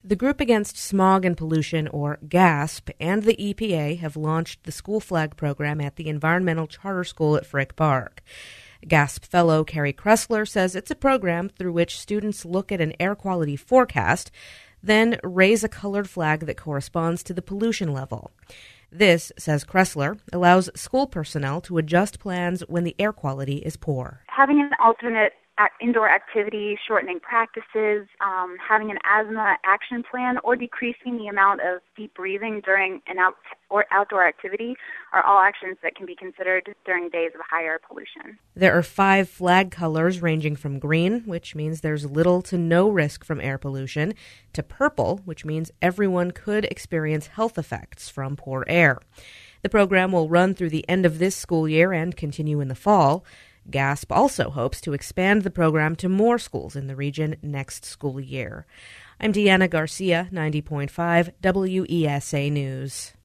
The Group Against Smog and Pollution, or GASP, and the EPA have launched the School Flag program at the Environmental Charter School at Frick Park. GASP fellow Carrie Kressler says it's a program through which students look at an air quality forecast, then raise a colored flag that corresponds to the pollution level. This, says Kressler, allows school personnel to adjust plans when the air quality is poor. Having an alternate indoor activity, shortening practices, having an asthma action plan, or decreasing the amount of deep breathing during an outdoor activity are all actions that can be considered during days of higher pollution. There are 5 flag colors ranging from green, which means there's little to no risk from air pollution, to purple, which means everyone could experience health effects from poor air. The program will run through the end of this school year and continue in the fall. GASP also hopes to expand the program to more schools in the region next school year. I'm Deanna Garcia, 90.5 WESA News.